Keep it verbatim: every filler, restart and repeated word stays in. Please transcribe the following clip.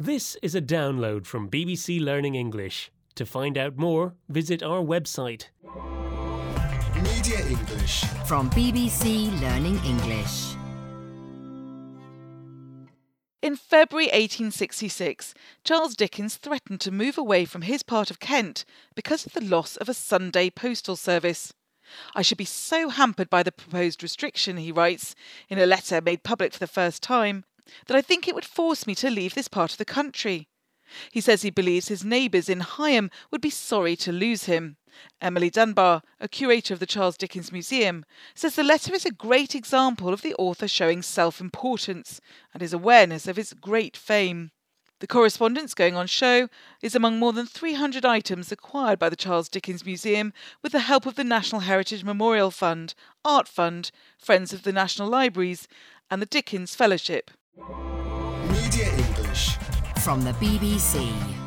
This is a download from B B C Learning English. To find out more, visit our website. Media English from B B C Learning English. In February eighteen sixty-six, Charles Dickens threatened to move away from his part of Kent because of the loss of a Sunday postal service. "I should be so hampered by the proposed restriction," he writes, in a letter made public for the first time, "that I think it would force me to leave this part of the country." He says he believes his neighbours in Higham would be sorry to lose him. Emily Dunbar, a curator of the Charles Dickens Museum, says the letter is a great example of the author showing self-importance and his awareness of his great fame. The correspondence going on show is among more than three hundred items acquired by the Charles Dickens Museum with the help of the National Heritage Memorial Fund, Art Fund, Friends of the National Libraries and the Dickens Fellowship. Media English from the B B C.